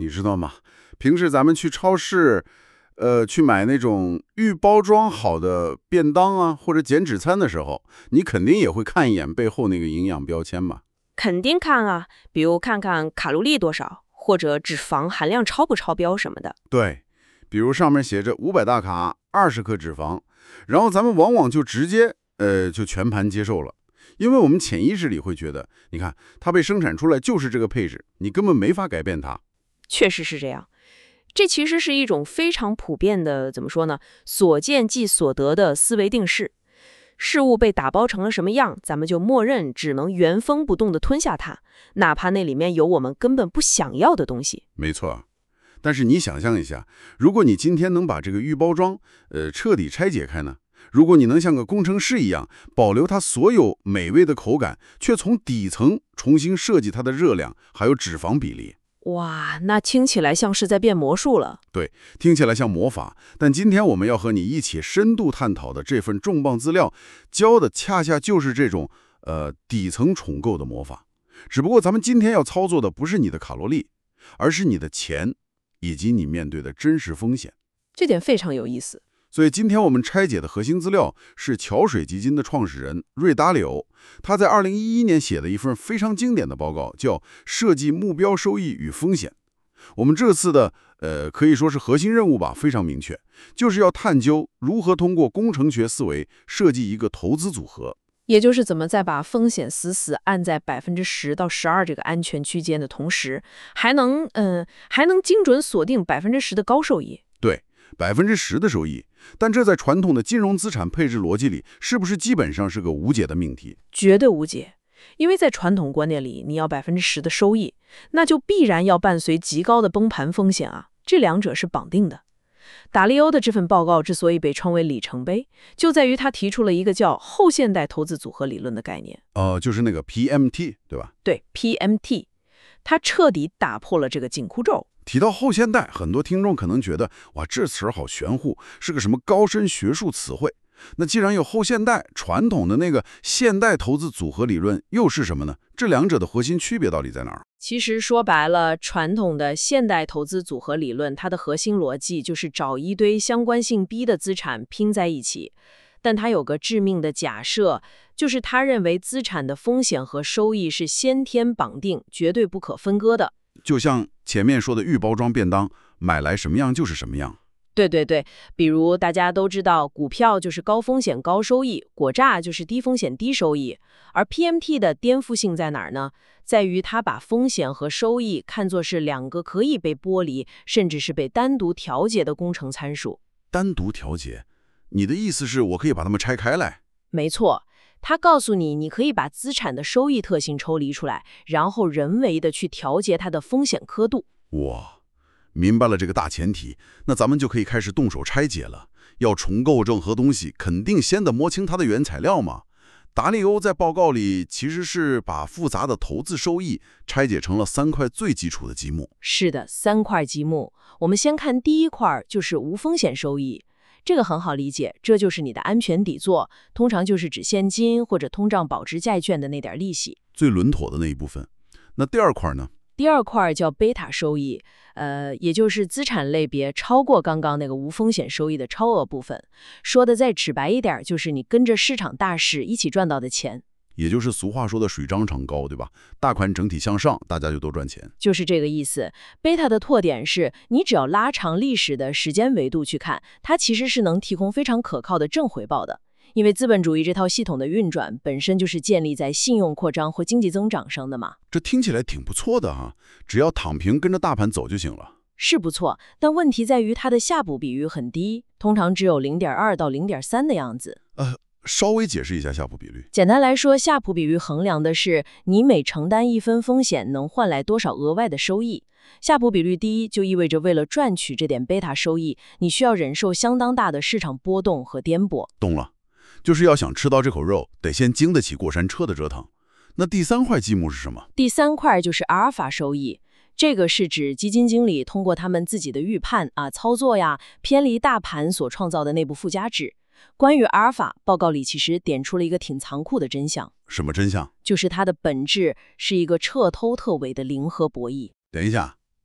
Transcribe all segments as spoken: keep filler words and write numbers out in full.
你知道吗？平时咱们去超市，呃，去买那种预包装好的便当啊，或者减脂餐的时候，你肯定也会看一眼背后那个营养标签嘛。 肯定看啊，比如看看卡路里多少，或者脂肪含量超不超标什么的。 对，比如上面写着五百大卡，二十克脂肪，然后咱们往往就直接呃就全盘接受了。因为我们潜意识里会觉得，你看它被生产出来就是这个配置，你根本没法改变它。 确实是这样，这其实是一种非常普遍的，怎么说呢？所见即所得的思维定式。事物被打包成了什么样，咱们就默认只能原封不动地吞下它，哪怕那里面有我们根本不想要的东西。 没错，但是你想象一下，如果你今天能把这个预包装，呃，彻底拆解开呢？如果你能像个工程师一样，保留它所有美味的口感，却从底层重新设计它的热量还有脂肪比例。 哇，那听起来像是在变魔术了。 对，听起来像魔法，但今天我们要和你一起深度探讨的这份重磅资料，教的恰恰就是这种呃底层重构的魔法。只不过咱们今天要操作的不是你的卡路里，而是你的钱，以及你面对的真实风险。 这点非常有意思。 所以今天我们拆解的核心资料是桥水基金的创始人瑞达里欧，他在二零一一年写的一份非常经典的报告，叫《设计目标收益与风险》。我们这次的呃可以说是核心任务吧，非常明确，就是要探究如何通过工程学思维设计一个投资组合， 也就是怎么在把风险死死按在百分之十到十二这个安全区间的同时，还能嗯、呃、还能精准锁定百分之十的高收益。 对，百分之十的收益。但这在传统的金融资产配置逻辑里，是不是基本上是个无解的命题？ 绝对无解，因为在传统观念里，你要百分之十的收益，那就必然要伴随极高的崩盘风险啊，这两者是绑定的。达利欧的这份报告之所以被称为里程碑，就在于他提出了一个叫后现代投资组合理论的概念。 呃，就是那个 P M T， 对吧？ 对 ，P M T， 它彻底打破了这个紧箍咒。 提到后现代，很多听众可能觉得，哇，这词儿好玄乎，是个什么高深学术词汇。那既然有后现代，传统的那个现代投资组合理论又是什么呢？这两者的核心区别到底在哪儿？ 其实说白了，传统的现代投资组合理论，它的核心逻辑就是找一堆相关性低的资产拼在一起。但它有个致命的假设，就是他认为资产的风险和收益是先天绑定，绝对不可分割的。 就像前面说的预包装便当，买来什么样就是什么样。 对对对，比如大家都知道，股票就是高风险高收益，果榨就是低风险低收益。而 P M T 的颠覆性在哪儿呢？在于它把风险和收益看作是两个可以被剥离，甚至是被单独调节的工程参数。 单独调节？你的意思是我可以把它们拆开来？ 没错。他告诉你，你可以把资产的收益特性抽离出来，然后人为的去调节它的风险刻度。 哇，明白了这个大前提，那咱们就可以开始动手拆解了。要重构任何东西，肯定先得摸清它的原材料嘛。达利欧在报告里其实是把复杂的投资收益拆解成了三块最基础的积木。 是的，三块积木。我们先看第一块，就是无风险收益。这个很好理解，这就是你的安全底座，通常就是指现金或者通胀保值债券的那点利息， 最稳妥的那一部分。那第二块呢？ 第二块叫贝塔收益，呃，也就是资产类别超过刚刚那个无风险收益的超额部分。说的再直白一点，就是你跟着市场大势一起赚到的钱。 也就是俗话说的水涨船高，对吧？大盘整体向上，大家就都赚钱， 就是这个意思。贝塔的特点是，你只要拉长历史的时间维度去看，它其实是能提供非常可靠的正回报的。因为资本主义这套系统的运转本身就是建立在信用扩张或经济增长上的嘛。 这听起来挺不错的哈，只要躺平跟着大盘走就行了。 是不错，但问题在于它的夏普比率很低，通常只有 零点二 到 零点三 的样子。 呃。稍微解释一下夏普比率。 简单来说，夏普比率衡量的是你每承担一分风险能换来多少额外的收益。夏普比率低，就意味着为了赚取这点贝塔收益，你需要忍受相当大的市场波动和颠簸。 懂了，就是要想吃到这口肉，得先经得起过山车的折腾。那第三块积木是什么？ 第三块就是阿尔法收益。这个是指基金经理通过他们自己的预判啊、操作呀，偏离大盘所创造的内部附加值。关于阿尔法，报告里其实点出了一个挺残酷的真相。 什么真相？ 就是它的本质是一个彻头彻尾的零和博弈。 等一下，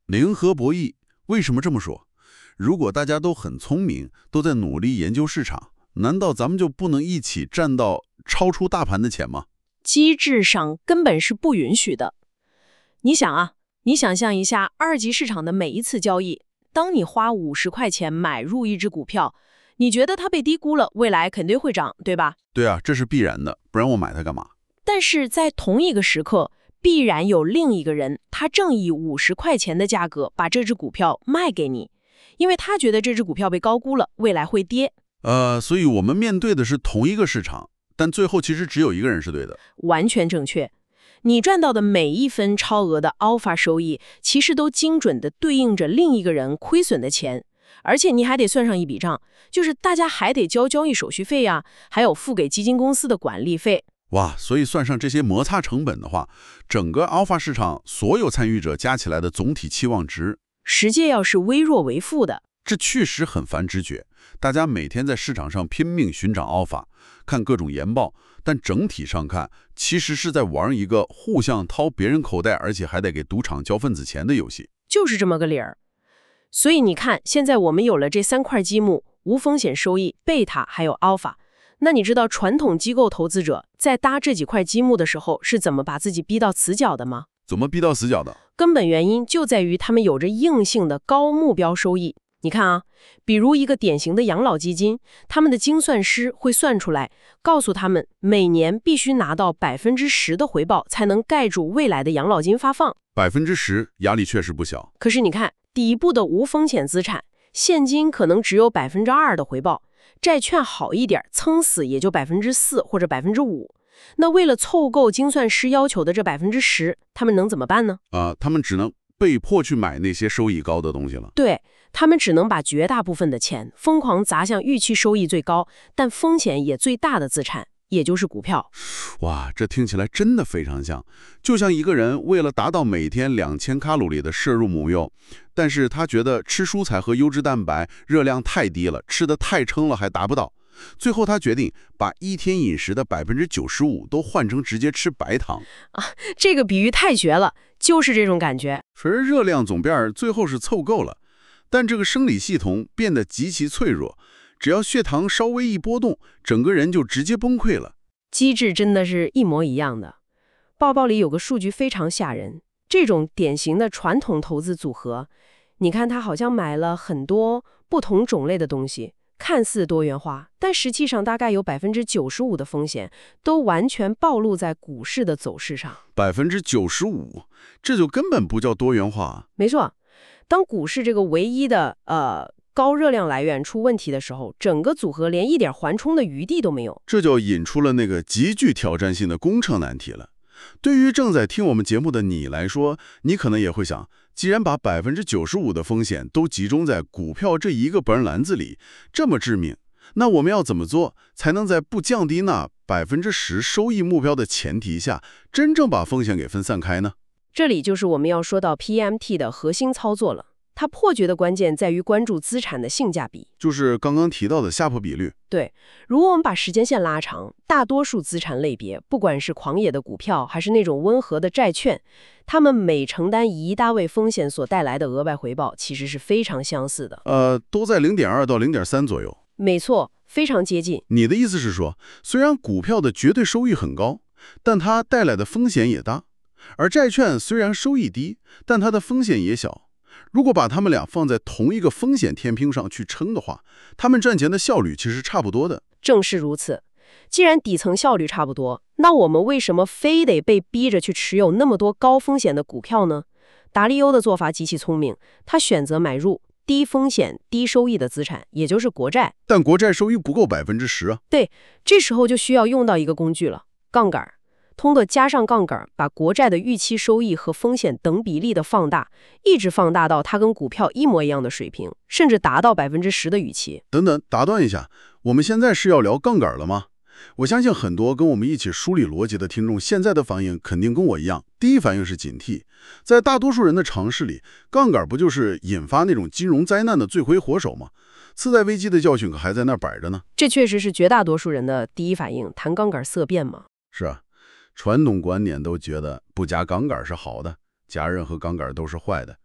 零和博弈，为什么这么说？如果大家都很聪明，都在努力研究市场，难道咱们就不能一起赚到超出大盘的钱吗？ 机制上根本是不允许的。你想啊，你想象一下二级市场的每一次交易，当你花五十块钱买入一只股票，你觉得它被低估了，未来肯定会涨，对吧？ 对啊，这是必然的，不然我买它干嘛？ 但是在同一个时刻，必然有另一个人，他正以五十块钱的价格把这只股票卖给你，因为他觉得这只股票被高估了，未来会跌。 呃，所以我们面对的是同一个市场，但最后其实只有一个人是对的。 完全正确。你赚到的每一分超额的 alpha 收益，其实都精准地对应着另一个人亏损的钱。而且你还得算上一笔账，就是大家还得交交易手续费呀，还有付给基金公司的管理费。 哇，所以算上这些摩擦成本的话，整个 alpha 市场所有参与者加起来的总体期望值， 实际要是微弱为负的。 这确实很反直觉。大家每天在市场上拼命寻找 alpha， 看各种研报，但整体上看，其实是在玩一个互相掏别人口袋，而且还得给赌场交份子钱的游戏。 就是这么个理儿。所以你看，现在我们有了这三块积木：无风险收益、贝塔还有 alpha。那你知道传统机构投资者在搭这几块积木的时候是怎么把自己逼到死角的吗？ 怎么逼到死角的？ 根本原因就在于他们有着硬性的高目标收益。你看啊，比如一个典型的养老基金，他们的精算师会算出来，告诉他们每年必须拿到百分之十的回报，才能盖住未来的养老金发放。 百分之十，压力确实不小。 可是你看，底部的无风险资产，现金可能只有百分之二的回报，债券好一点，撑死也就百分之四或者百分之五。那为了凑够精算师要求的这百分之十，他们能怎么办呢？ 啊、呃，他们只能被迫去买那些收益高的东西了。 对，他们只能把绝大部分的钱疯狂砸向预期收益最高，但风险也最大的资产，也就是股票。 哇，这听起来真的非常像，就像一个人为了达到每天两千卡路里的摄入目标，但是他觉得吃蔬菜和优质蛋白热量太低了，吃得太撑了还达不到。最后他决定把一天饮食的百分之九十五都换成直接吃白糖啊！这个比喻太绝了，就是这种感觉。 反正热量总变最后是凑够了，但这个生理系统变得极其脆弱，只要血糖稍微一波动，整个人就直接崩溃了。 机制真的是一模一样的。报告里有个数据非常吓人，这种典型的传统投资组合，你看他好像买了很多不同种类的东西。看似多元化，但实际上大概有百分之九十五的风险都完全暴露在股市的走势上。 百分之九十五，这就根本不叫多元化。 没错，当股市这个唯一的呃高热量来源出问题的时候，整个组合连一点缓冲的余地都没有。 这就引出了那个极具挑战性的工程难题了。对于正在听我们节目的你来说，你可能也会想，既然把百分之九十五的风险都集中在股票这一个本篮子里，这么致命，那我们要怎么做才能在不降低那百分之十收益目标的前提下，真正把风险给分散开呢？ 这里就是我们要说到 P M T 的核心操作了。它破局的关键在于关注资产的性价比， 就是刚刚提到的夏普比率。 对，如果我们把时间线拉长，大多数资产类别，不管是狂野的股票，还是那种温和的债券，它们每承担一大位风险所带来的额外回报，其实是非常相似的。 呃，都在 零点二 到 零点三 左右。 没错，非常接近。 你的意思是说，虽然股票的绝对收益很高，但它带来的风险也大，而债券虽然收益低，但它的风险也小。如果把它们俩放在同一个风险天平上去称的话，它们赚钱的效率其实差不多的。 正是如此。既然底层效率差不多，那我们为什么非得被逼着去持有那么多高风险的股票呢？达利欧的做法极其聪明，他选择买入低风险、低收益的资产，也就是国债。 但国债收益不够百分之十啊。 对，这时候就需要用到一个工具了，杠杆。通过加上杠杆，把国债的预期收益和风险等比例的放大，一直放大到它跟股票一模一样的水平，甚至达到百分之十的预期。 等等，打断一下，我们现在是要聊杠杆了吗？我相信很多跟我们一起梳理逻辑的听众，现在的反应肯定跟我一样，第一反应是警惕。在大多数人的常识里，杠杆不就是引发那种金融灾难的罪魁祸首吗？次贷危机的教训可还在那儿摆着呢。 这确实是绝大多数人的第一反应，谈杠杆色变嘛。 是啊。传统观点都觉得不加杠杆是好的，加任何杠杆都是坏的。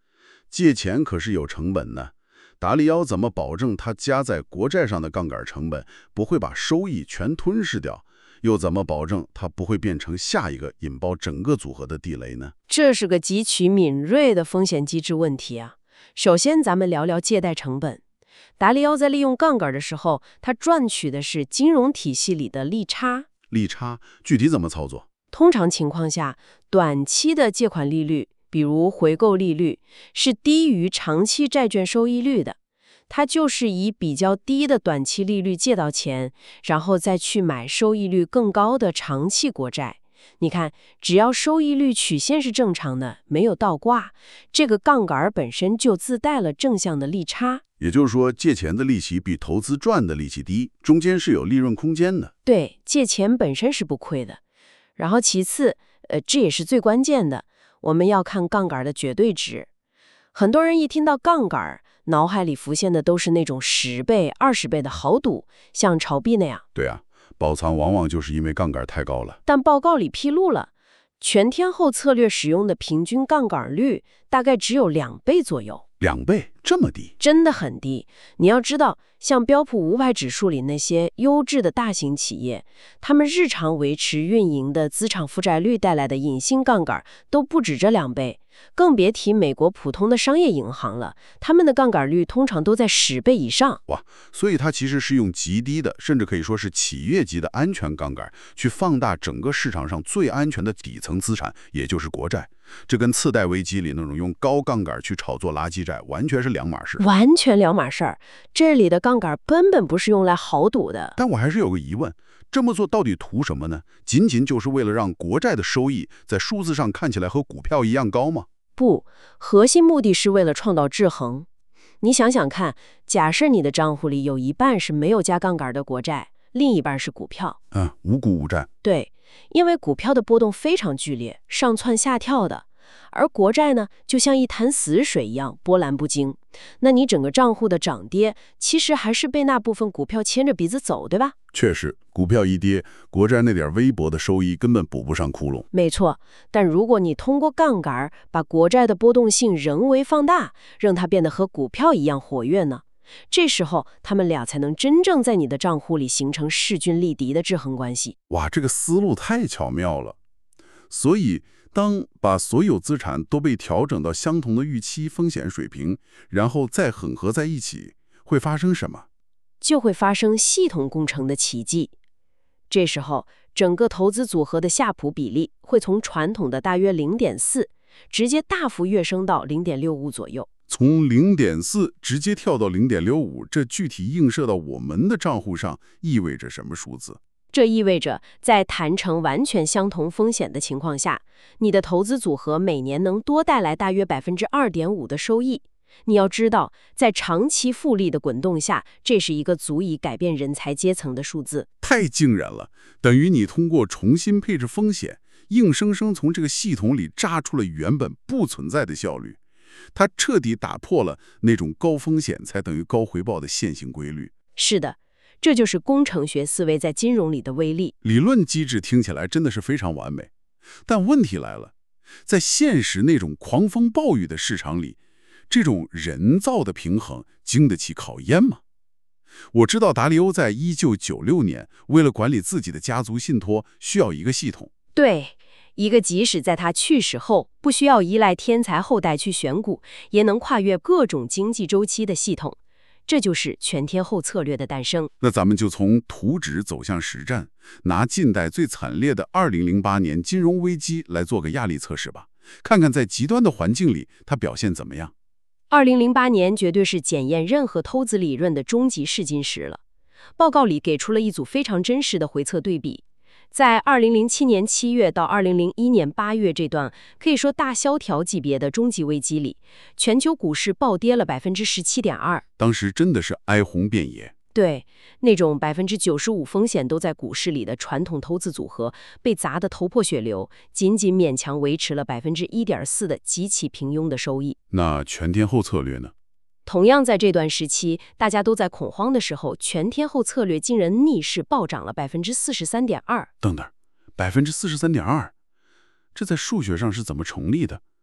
借钱可是有成本的。达利欧怎么保证他加在国债上的杠杆成本不会把收益全吞噬掉？又怎么保证它不会变成下一个引爆整个组合的地雷呢？ 这是个极其敏锐的风险机制问题啊。首先，咱们聊聊借贷成本。达利欧在利用杠杆的时候，他赚取的是金融体系里的利差。 利差具体怎么操作？ 通常情况下，短期的借款利率，比如回购利率，是低于长期债券收益率的。它就是以比较低的短期利率借到钱，然后再去买收益率更高的长期国债。你看，只要收益率曲线是正常的，没有倒挂，这个杠杆本身就自带了正向的利差。 也就是说，借钱的利息比投资赚的利息低，中间是有利润空间的。 对，借钱本身是不亏的。然后其次，呃，这也是最关键的，我们要看杠杆的绝对值。很多人一听到杠杆，脑海里浮现的都是那种十倍、二十倍的豪赌，像炒币那样。 对啊，爆仓往往就是因为杠杆太高了。 但报告里披露了，全天候策略使用的平均杠杆率大概只有两倍左右。 两倍，这么低？ 真的很低。你要知道，像标普五百指数里那些优质的大型企业，他们日常维持运营的资产负债率带来的隐性杠杆都不止这两倍，更别提美国普通的商业银行了，他们的杠杆率通常都在十倍以上。 哇，所以它其实是用极低的，甚至可以说是企业级的安全杠杆，去放大整个市场上最安全的底层资产，也就是国债。这跟次贷危机里那种用高杠杆去炒作垃圾债完全是两码事。 完全两码事儿。这里的杠杆根本不是用来豪赌的。 但我还是有个疑问，这么做到底图什么呢？仅仅就是为了让国债的收益在数字上看起来和股票一样高吗？ 不，核心目的是为了创造制衡。你想想看，假设你的账户里有一半是没有加杠杆的国债，另一半是股票。 嗯，无股无债。 对，因为股票的波动非常剧烈，上蹿下跳的，而国债呢，就像一潭死水一样波澜不惊。那你整个账户的涨跌，其实还是被那部分股票牵着鼻子走，对吧？ 确实，股票一跌，国债那点微薄的收益根本补不上窟窿。 没错，但如果你通过杠杆把国债的波动性人为放大，让它变得和股票一样活跃呢？这时候，他们俩才能真正在你的账户里形成势均力敌的制衡关系。 哇，这个思路太巧妙了。所以，当把所有资产都被调整到相同的预期风险水平，然后再混合在一起，会发生什么？ 就会发生系统工程的奇迹。这时候，整个投资组合的夏普比例会从传统的大约 零点四，直接大幅跃升到 零点六五 左右。 从 零点四 直接跳到 零点六五，这具体映射到我们的账户上意味着什么数字？ 这意味着，在谈成完全相同风险的情况下，你的投资组合每年能多带来大约 百分之二点五 的收益。你要知道，在长期复利的滚动下，这是一个足以改变人才阶层的数字。 太惊人了，等于你通过重新配置风险，硬生生从这个系统里榨出了原本不存在的效率。它彻底打破了那种高风险才等于高回报的线性规律。 是的，这就是工程学思维在金融里的威力。 理论机制听起来真的是非常完美，但问题来了，在现实那种狂风暴雨的市场里，这种人造的平衡经得起考验吗？我知道达利欧在一九九六年为了管理自己的家族信托，需要一个系统。 对，一个即使在他去世后不需要依赖天才后代去选股，也能跨越各种经济周期的系统。这就是全天候策略的诞生。 那咱们就从图纸走向实战，拿近代最惨烈的二零零八年金融危机来做个压力测试吧，看看在极端的环境里它表现怎么样。 二零零八年绝对是检验任何投资理论的终极试金石了。报告里给出了一组非常真实的回测对比。在二零零七年七月到二零零一年八月这段可以说大萧条级别的终极危机里，全球股市暴跌了 百分之十七点二， 当时真的是哀鸿遍野。 对，那种 百分之九十五 风险都在股市里的传统投资组合被砸得头破血流，仅仅勉强维持了 百分之一点四 的极其平庸的收益。 那全天候策略呢？ 同样在这段时期，大家都在恐慌的时候，全天候策略竟然逆势暴涨了 百分之四十三点二。 等等 百分之四十三点二， 这在数学上是怎么成立的？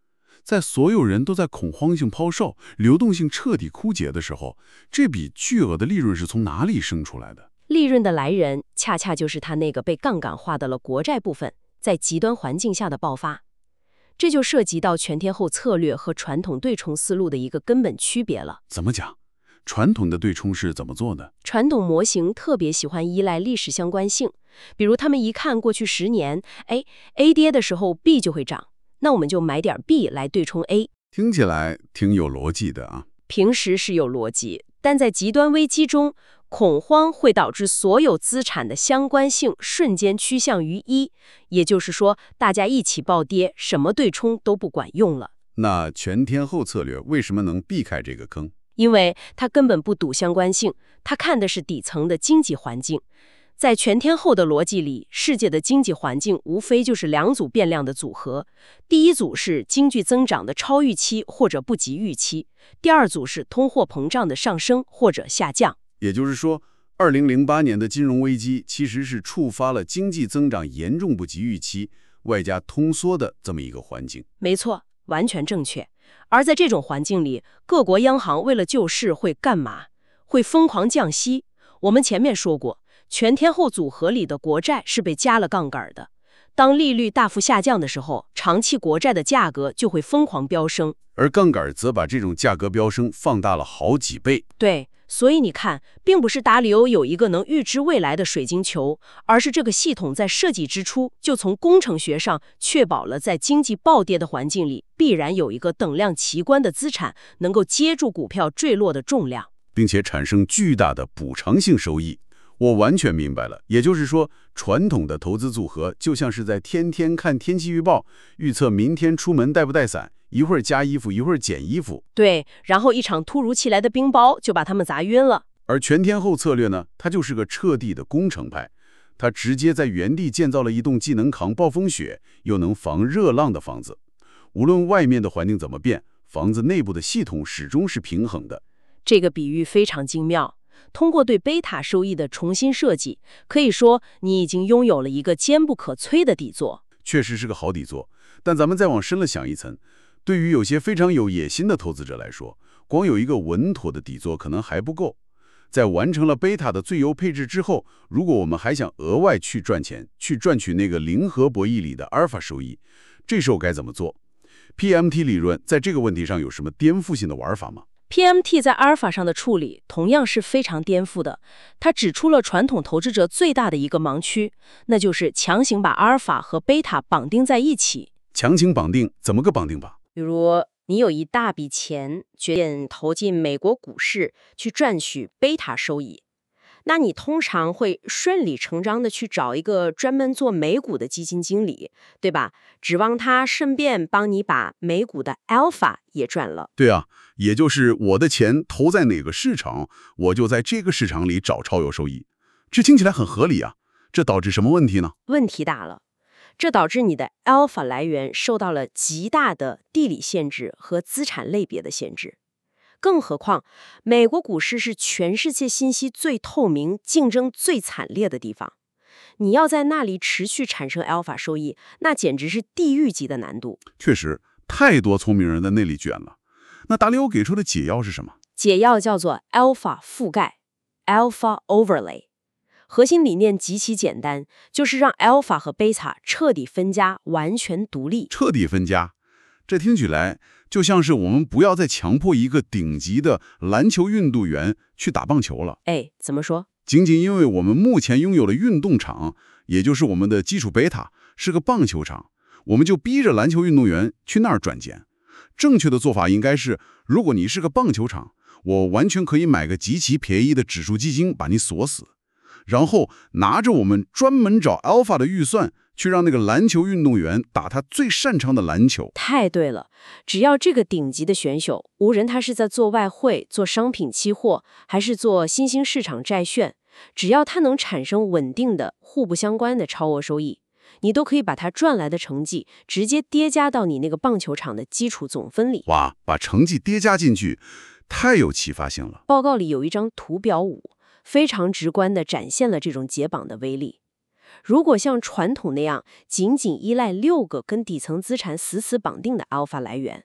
在所有人都在恐慌性抛售、流动性彻底枯竭的时候，这笔巨额的利润是从哪里生出来的？ 利润的来源恰恰就是它那个被杠杆化的了国债部分在极端环境下的爆发。这就涉及到全天候策略和传统对冲思路的一个根本区别了。 怎么讲？传统的对冲是怎么做的？ 传统模型特别喜欢依赖历史相关性，比如他们一看过去十年，哎 ，A 跌的时候 B 就会涨，那我们就买点 B 来对冲 A。 听起来挺有逻辑的啊。 平时是有逻辑，但在极端危机中，恐慌会导致所有资产的相关性瞬间趋向于一，也就是说，大家一起暴跌，什么对冲都不管用了。 那全天候策略为什么能避开这个坑？ 因为它根本不赌相关性，它看的是底层的经济环境。在全天候的逻辑里，世界的经济环境无非就是两组变量的组合。第一组是经济增长的超预期或者不及预期，第二组是通货膨胀的上升或者下降。 也就是说，二零零八年的金融危机其实是触发了经济增长严重不及预期，外加通缩的这么一个环境。 没错，完全正确。而在这种环境里，各国央行为了救市会干嘛？会疯狂降息。我们前面说过，全天候组合里的国债是被加了杠杆的。当利率大幅下降的时候，长期国债的价格就会疯狂飙升， 而杠杆则把这种价格飙升放大了好几倍。 对，所以你看，并不是达里欧有一个能预知未来的水晶球，而是这个系统在设计之初就从工程学上确保了在经济暴跌的环境里，必然有一个等量齐观的资产能够接住股票坠落的重量， 并且产生巨大的补偿性收益。我完全明白了，也就是说，传统的投资组合就像是在天天看天气预报，预测明天出门带不带伞，一会儿加衣服，一会儿减衣服。 对，然后一场突如其来的冰雹就把他们砸晕了。 而全天候策略呢，它就是个彻底的工程派，它直接在原地建造了一栋既能扛暴风雪，又能防热浪的房子。无论外面的环境怎么变，房子内部的系统始终是平衡的。 这个比喻非常精妙。通过对贝塔收益的重新设计，可以说你已经拥有了一个坚不可摧的底座。 确实是个好底座，但咱们再往深了想一层，对于有些非常有野心的投资者来说，光有一个稳妥的底座可能还不够。在完成了贝塔的最优配置之后，如果我们还想额外去赚钱，去赚取那个零和博弈里的阿尔法收益，这时候该怎么做？ P M T 理论在这个问题上有什么颠覆性的玩法吗？ P M T 在阿尔法上的处理同样是非常颠覆的，它指出了传统投资者最大的一个盲区，那就是强行把阿尔法和贝塔绑定在一起。 强行绑定，怎么个绑定法？ 比如你有一大笔钱，决定投进美国股市去赚取贝塔收益，那你通常会顺理成章的去找一个专门做美股的基金经理，对吧？指望他顺便帮你把美股的 alpha 也赚了。 对啊，也就是我的钱投在哪个市场，我就在这个市场里找超有收益。这听起来很合理啊，这导致什么问题呢？ 问题大了，这导致你的 alpha 来源受到了极大的地理限制和资产类别的限制。更何况，美国股市是全世界信息最透明、竞争最惨烈的地方。你要在那里持续产生 alpha 收益，那简直是地狱级的难度。 确实，太多聪明人在那里卷了。那达里欧给出的解药是什么？ 解药叫做 alpha 覆盖 （alpha overlay）。核心理念极其简单，就是让 alpha 和 beta 彻底分家，完全独立。 彻底分家，这听起来就像是我们不要再强迫一个顶级的篮球运动员去打棒球了。 哎，怎么说？ 仅仅因为我们目前拥有的运动场，也就是我们的基础贝塔，是个棒球场，我们就逼着篮球运动员去那儿赚钱。正确的做法应该是，如果你是个棒球场，我完全可以买个极其便宜的指数基金把你锁死，然后拿着我们专门找 alpha 的预算，去让那个篮球运动员打他最擅长的篮球。 太对了，只要这个顶级的选手，无论他是在做外汇、做商品期货，还是做新兴市场债券，只要他能产生稳定的、互不相关的超额收益，你都可以把他赚来的成绩直接叠加到你那个棒球场的基础总分里。 哇，把成绩叠加进去，太有启发性了。 报告里有一张图表五，非常直观地展现了这种解绑的威力。如果像传统那样仅仅依赖六个跟底层资产死死绑定的 alpha 来源，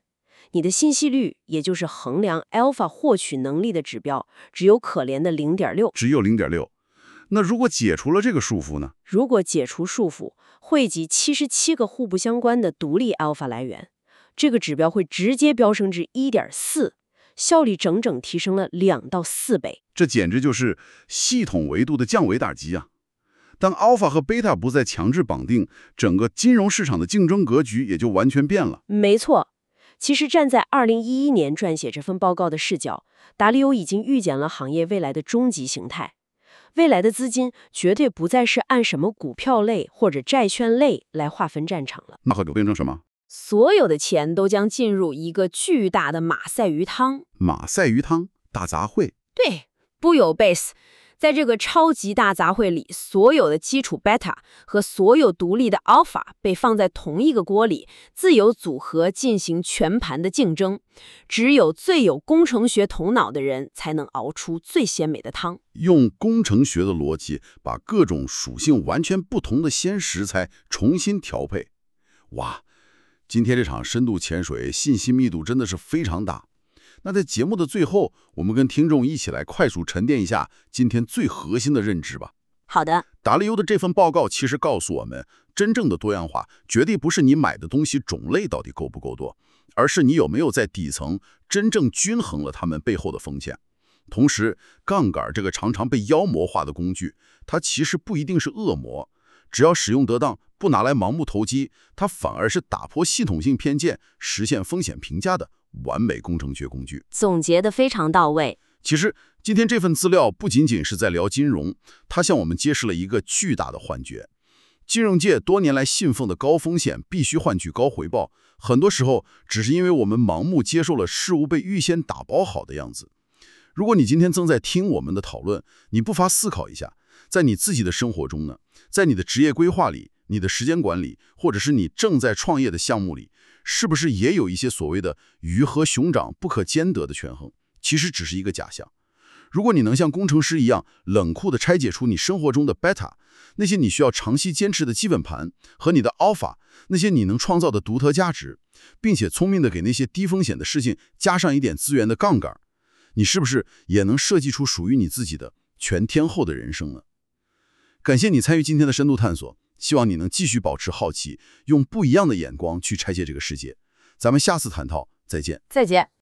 你的信息率，也就是衡量 alpha 获取能力的指标，只有可怜的 零点六。 只有 零点六。那如果解除了这个束缚呢？ 如果解除束缚，汇集七十七个互不相关的独立 alpha 来源，这个指标会直接飙升至 一点四，效率整整提升了两到四倍。 这简直就是系统维度的降维打击啊！当 alpha 和 beta 不再强制绑定，整个金融市场的竞争格局也就完全变了。 没错，其实站在二零一一年撰写这份报告的视角，达利欧已经预见了行业未来的终极形态。未来的资金绝对不再是按什么股票类或者债券类来划分战场了， 那会变成什么？ 所有的钱都将进入一个巨大的马赛鱼汤。 马赛鱼汤大杂烩。 对，不有 base。在这个超级大杂烩里，所有的基础 beta 和所有独立的 alpha 被放在同一个锅里，自由组合进行全盘的竞争。只有最有工程学头脑的人才能熬出最鲜美的汤。 用工程学的逻辑，把各种属性完全不同的鲜食材重新调配。哇，今天这场深度潜水，信息密度真的是非常大。那在节目的最后，我们跟听众一起来快速沉淀一下今天最核心的认知吧。 好的， 达利欧的这份报告其实告诉我们，真正的多样化绝对不是你买的东西种类到底够不够多，而是你有没有在底层真正均衡了它们背后的风险。同时，杠杆这个常常被妖魔化的工具，它其实不一定是恶魔，只要使用得当，不拿来盲目投机，它反而是打破系统性偏见，实现风险评价的完美工程学工具。 总结得非常到位。 其实今天这份资料不仅仅是在聊金融，它向我们揭示了一个巨大的幻觉。金融界多年来信奉的高风险必须换取高回报，很多时候只是因为我们盲目接受了事物被预先打包好的样子。如果你今天正在听我们的讨论，你不妨思考一下，在你自己的生活中呢，在你的职业规划里，你的时间管理，或者是你正在创业的项目里，是不是也有一些所谓的鱼和熊掌不可兼得的权衡？其实只是一个假象。如果你能像工程师一样冷酷地拆解出你生活中的 beta， 那些你需要长期坚持的基本盘，和你的 alpha， 那些你能创造的独特价值，并且聪明地给那些低风险的事情加上一点资源的杠杆，你是不是也能设计出属于你自己的全天候的人生呢？感谢你参与今天的深度探索，希望你能继续保持好奇，用不一样的眼光去拆解这个世界。咱们下次谈讨，再见。 再见。